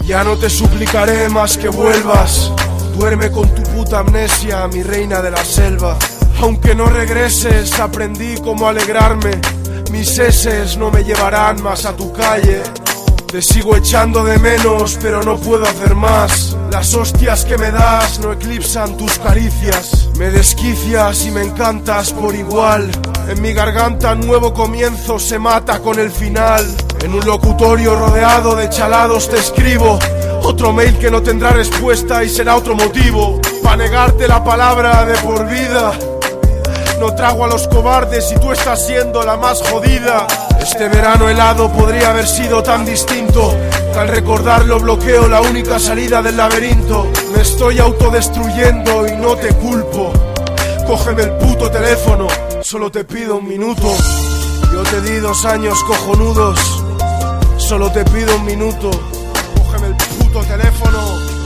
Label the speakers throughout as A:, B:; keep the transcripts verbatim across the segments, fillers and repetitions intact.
A: Ya no te suplicaré más que vuelvas. Duerme con tu puta amnesia, mi reina de la selva. Aunque no regreses, aprendí cómo alegrarme. Mis eses no me llevarán más a tu calle. Te sigo echando de menos, pero no puedo hacer más. Las hostias que me das no eclipsan tus caricias. Me desquicias y me encantas por igual. En mi garganta nuevo comienzo se mata con el final. En un locutorio rodeado de chalados te escribo otro mail que no tendrá respuesta y será otro motivo pa' negarte la palabra de por vida. No trago a los cobardes y tú estás siendo la más jodida. Este verano helado podría haber sido tan distinto, que al recordarlo bloqueo la única salida del laberinto. Me estoy autodestruyendo y no te culpo. Cógeme el puto teléfono, solo te pido un minuto. Yo te di dos años cojonudos, solo te pido un minuto. Cógeme el puto teléfono.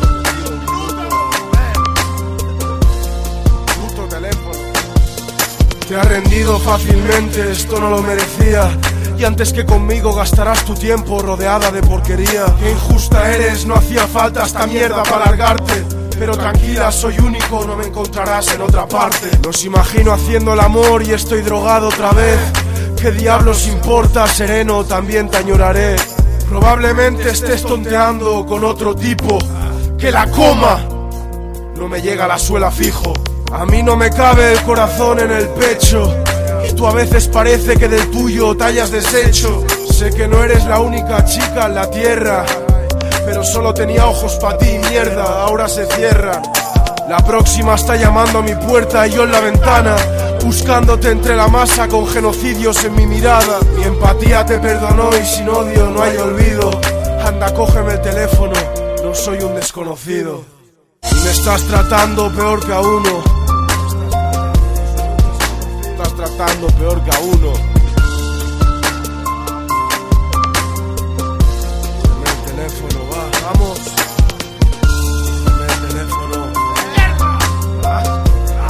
A: Puto teléfono. Te has rendido fácilmente, esto no lo merecía. Y antes que conmigo gastarás tu tiempo rodeada de porquería. Qué injusta eres, no hacía falta esta mierda para largarte. Pero tranquila, soy único, no me encontrarás en otra parte. Los imagino haciendo el amor y estoy drogado otra vez. ¿Qué diablos importa, sereno, también te añoraré? Probablemente estés tonteando con otro tipo. ¡Que la coma! No me llega la suela fijo. A mí no me cabe el corazón en el pecho. Y tú a veces parece que del tuyo te hayas deshecho. Sé que no eres la única chica en la tierra, pero solo tenía ojos pa' ti, mierda, ahora se cierran. La próxima está llamando a mi puerta y yo en la ventana, buscándote entre la masa con genocidios en mi mirada. Mi empatía te perdonó y sin odio no hay olvido. Anda, cógeme el teléfono, no soy un desconocido. Y me estás tratando peor que a uno. Estás tratando peor que a uno. Dame el teléfono, va, vamos. Dame el teléfono. ¿Ah?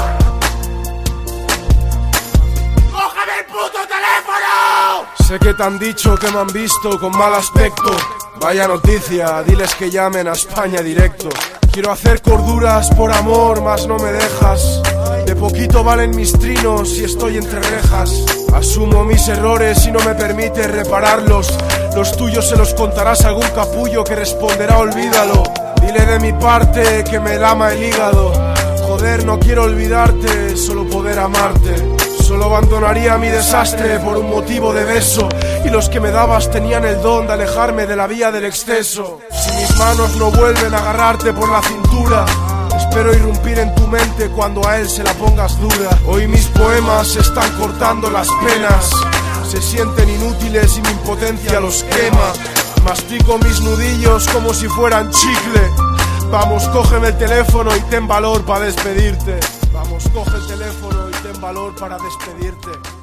A: ¡Cógeme el puto teléfono! Sé que te han dicho que me han visto con mal aspecto. Vaya noticia, diles que llamen a España directo. Quiero hacer corduras por amor, mas no me dejas. De poquito valen mis trinos y estoy entre rejas. Asumo mis errores y no me permites repararlos. Los tuyos se los contarás a algún capullo que responderá olvídalo. Dile de mi parte que me lama el hígado. Joder, no quiero olvidarte, solo poder amarte. Solo abandonaría mi desastre por un motivo de beso. Y los que me dabas tenían el don de alejarme de la vía del exceso. Si mis manos no vuelven a agarrarte por la cintura, espero irrumpir en tu mente cuando a él se la pongas dura. Hoy mis poemas están cortando las penas. Se sienten inútiles y mi impotencia los quema. Mastico mis nudillos como si fueran chicle. Vamos, cógeme el teléfono y ten valor para despedirte. Vamos, coge el teléfono y ten valor para despedirte.